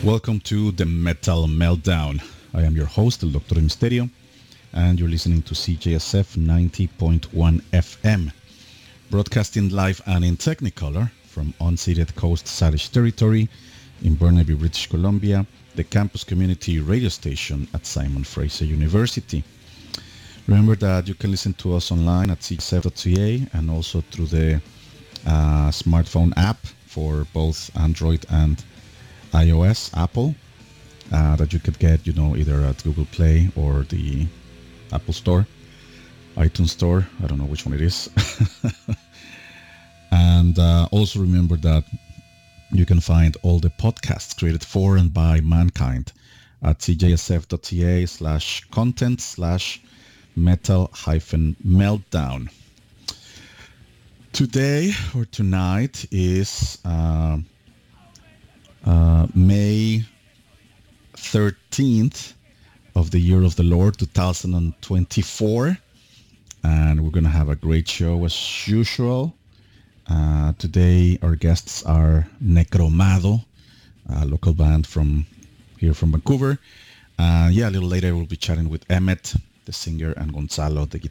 Welcome to the Metal Meltdown. I am your host, El Doctor Misterio, and you're listening to CJSF 90.1 FM, broadcasting live and in Technicolor from unceded Coast Salish territory in Burnaby, British Columbia, the campus community radio station at Simon Fraser University. Remember that you can listen to us online at cjsf.ca and also through the smartphone app for both Android and iOS, Apple, that you could get, either at Google Play or the Apple Store, iTunes Store. I don't know which one it is. And also remember that you can find all the podcasts created for and by mankind at cjsf.ca/content/metal-meltdown. Today or tonight is May 13th of the year of the Lord 2024, and we're going to have a great show as usual. Today our guests are Necromado, a local band from here from Vancouver. A little later we'll be chatting with Emmet, the singer, and Gonzalo, the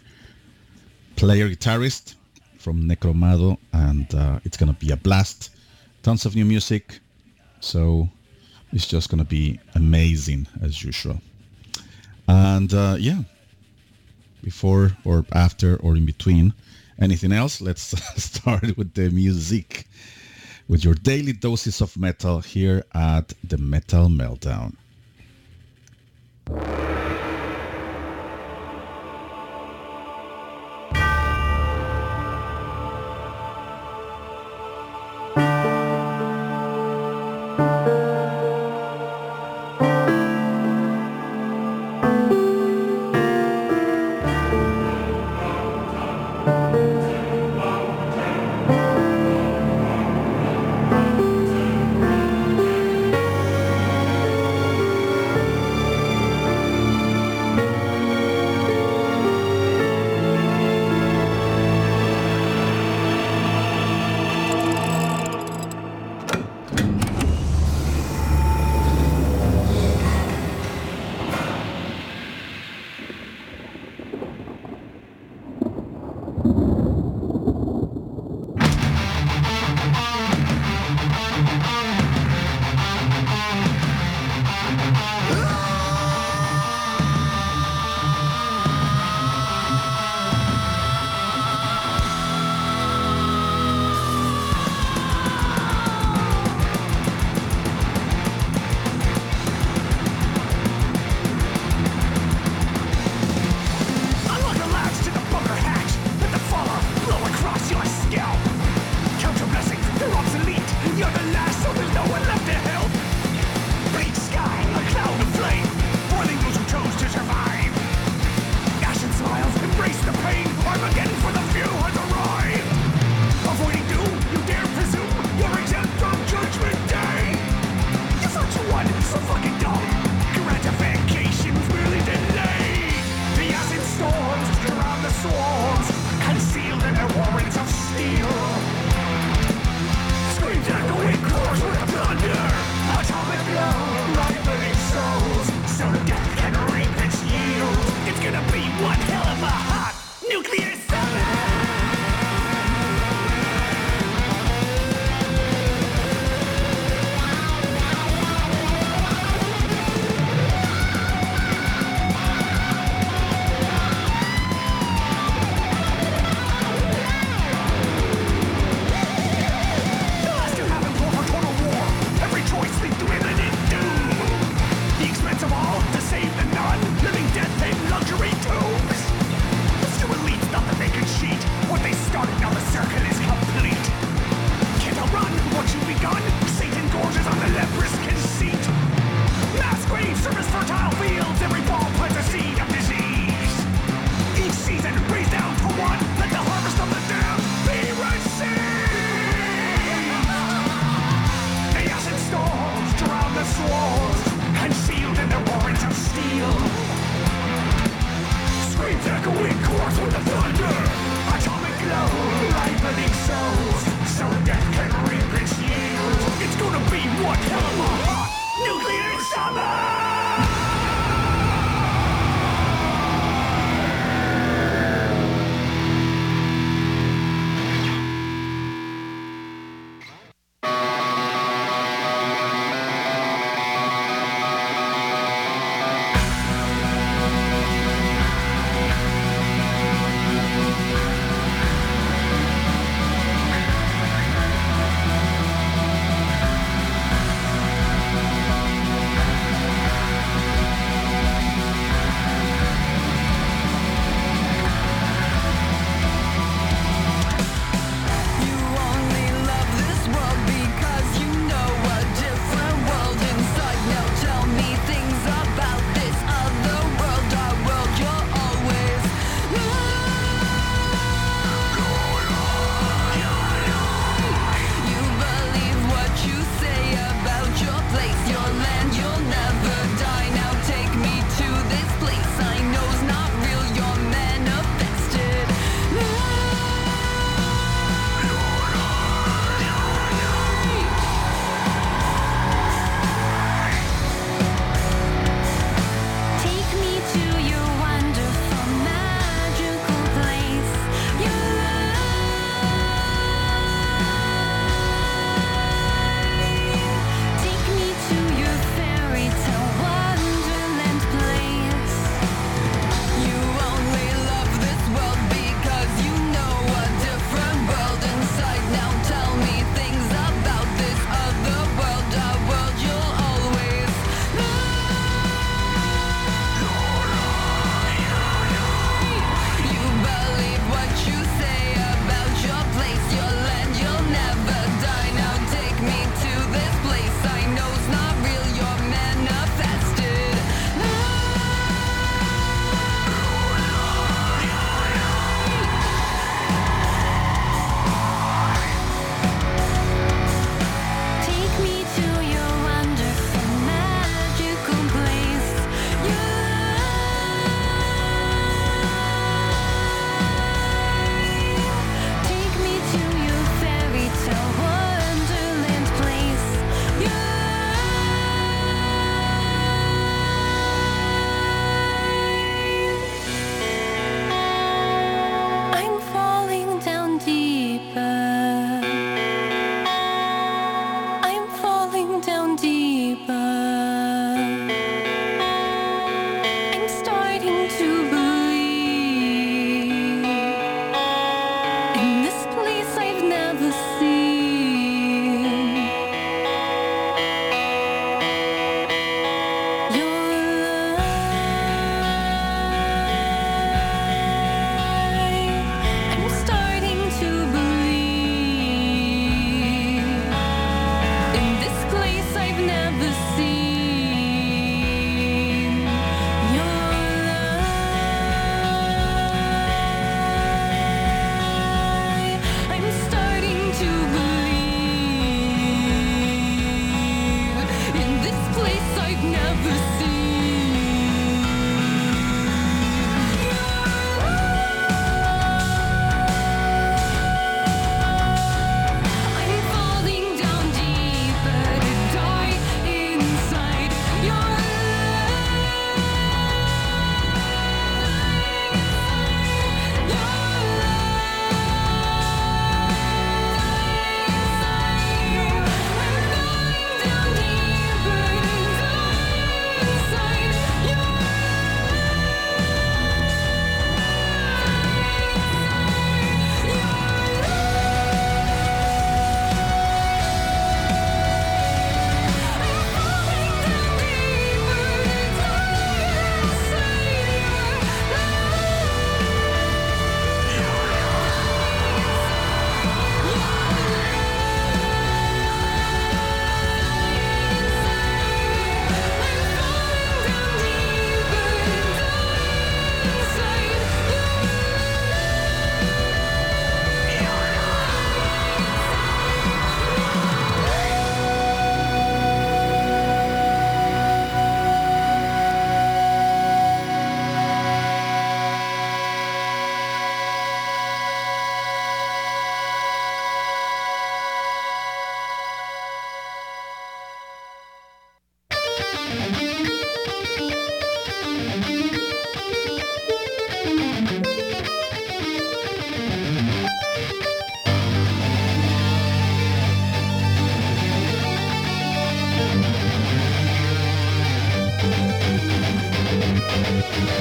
guitarist from Necromado, and it's going to be a blast. Tons of new music, so it's just going to be amazing as usual. And before or after or in between anything else, let's start with the music, with your daily doses of metal here at the Metal Meltdown.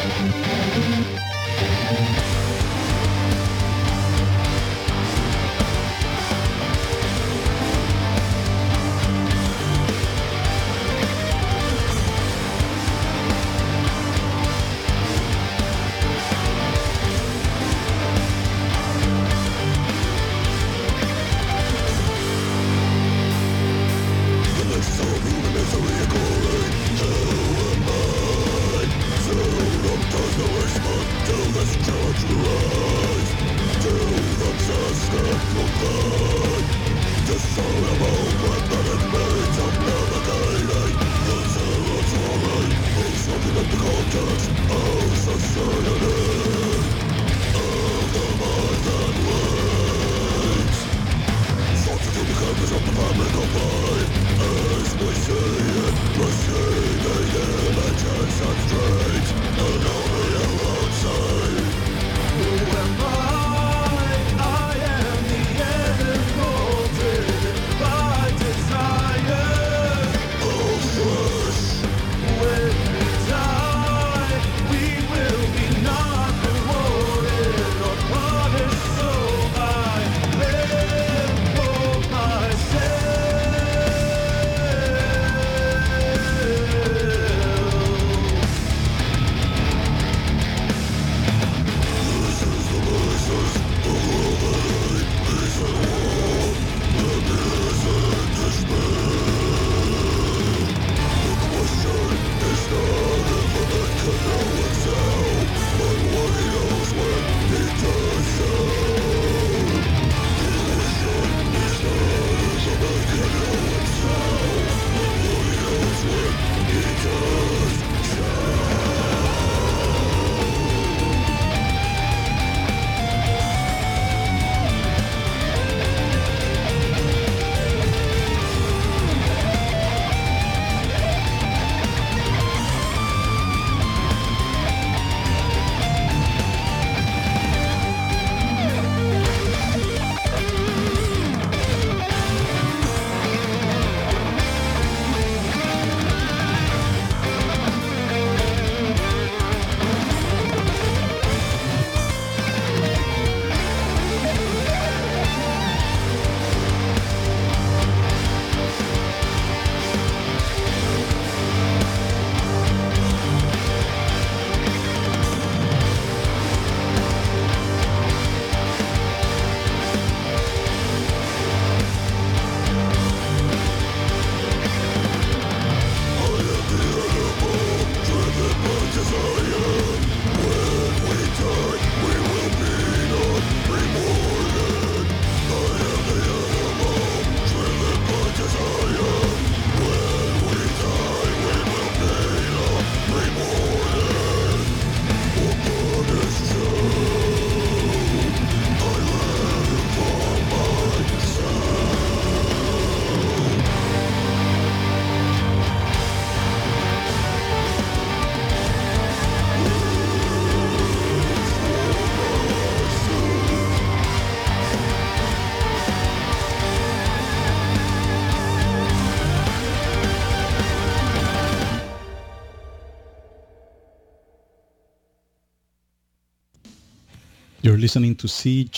You're listening to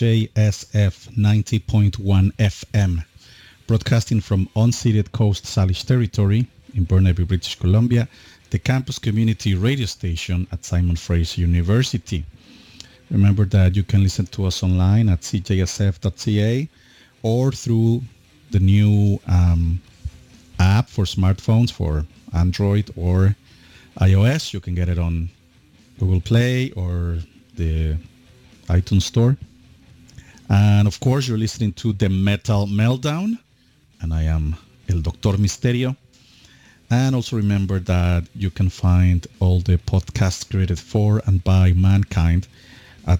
CJSF 90.1 FM, broadcasting from unceded Coast Salish territory in Burnaby, British Columbia, the campus community radio station at Simon Fraser University. Remember that you can listen to us online at cjsf.ca or through the new app for smartphones for Android or iOS. You can get it on Google Play or the iTunes Store. And of course, you're listening to The Metal Meltdown, and I am El Doctor Misterio. And also remember that you can find all the podcasts created for and by mankind at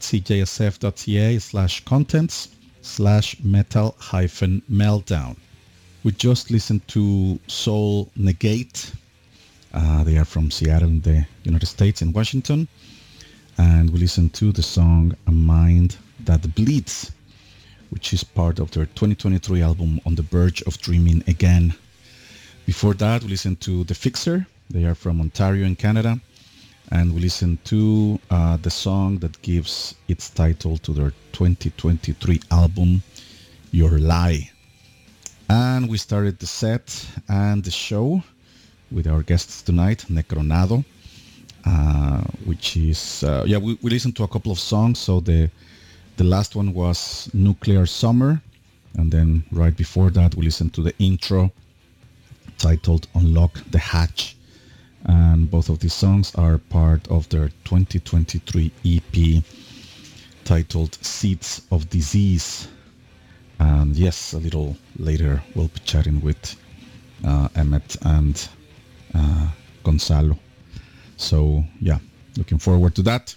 cjsf.ca/contents/metal-meltdown. We just listened to Soul Negate. They are from Seattle in the United States, in Washington. And we listened to the song A Mind That Bleeds, which is part of their 2023 album On the Verge of Dreaming Again. Before that, we listened to The Fixer. They are from Ontario in Canada. and we listened to the song that gives its title to their 2023 album, Your Lie. And we started the set and the show with our guests tonight, Necronado, which is, we listened to a couple of songs. So the last one was Nuclear Summer. And then right before that, we listened to the intro titled Unlock the Hatch. And both of these songs are part of their 2023 EP titled Seeds of Disease. And yes, a little later we'll be chatting with Emmett and Gonzalo. So yeah, looking forward to that.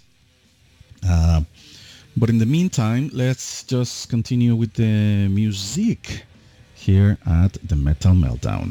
But in the meantime, let's just continue with the music here at the Metal Meltdown.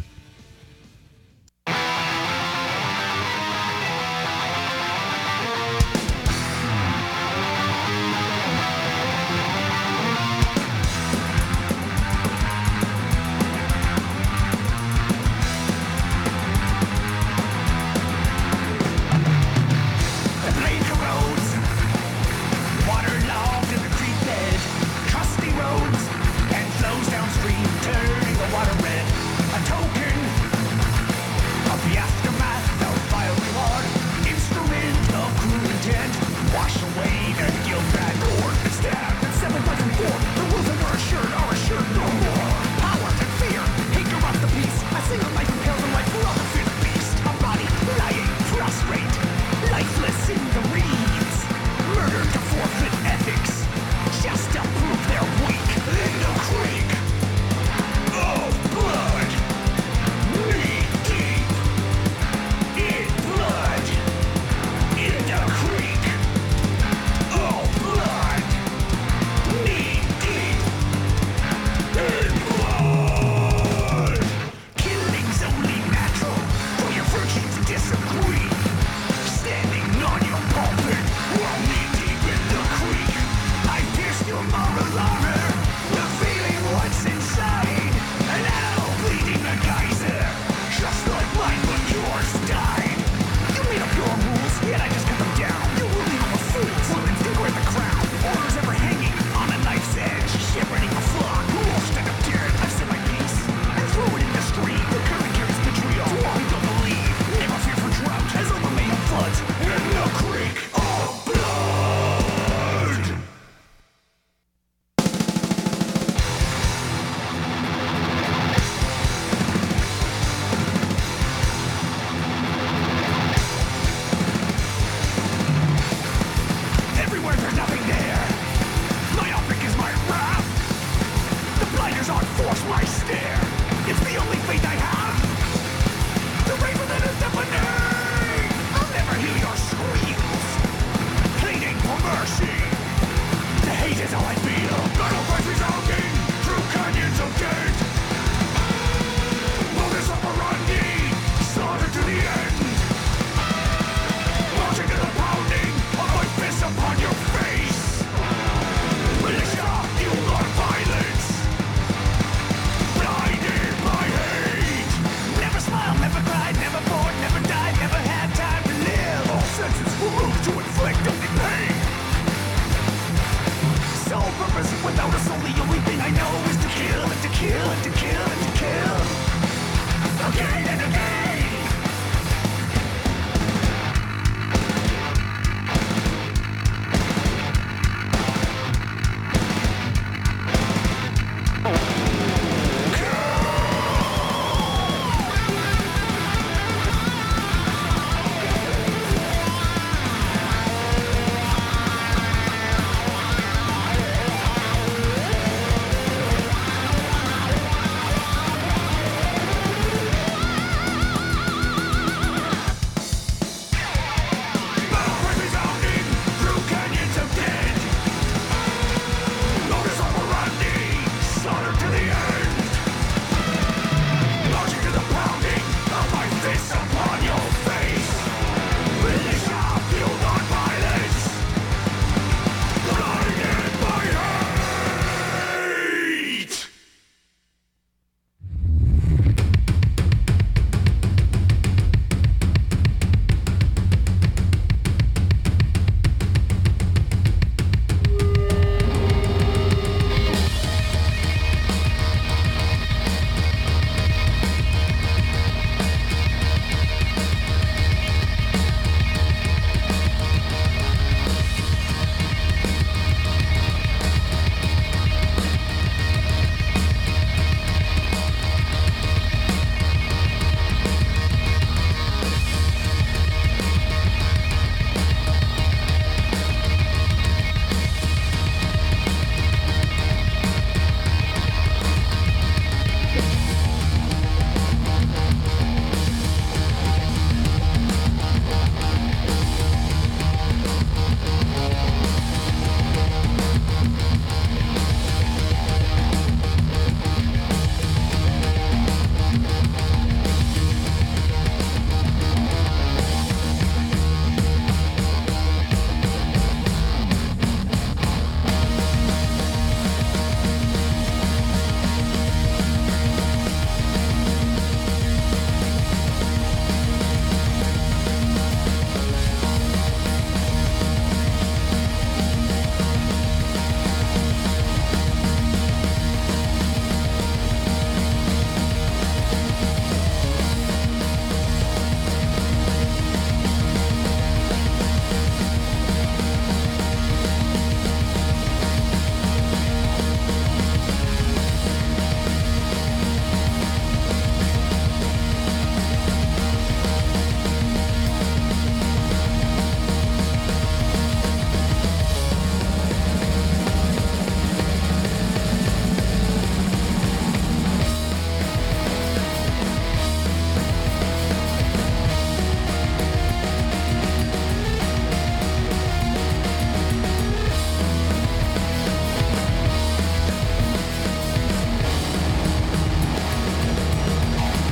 Again and again.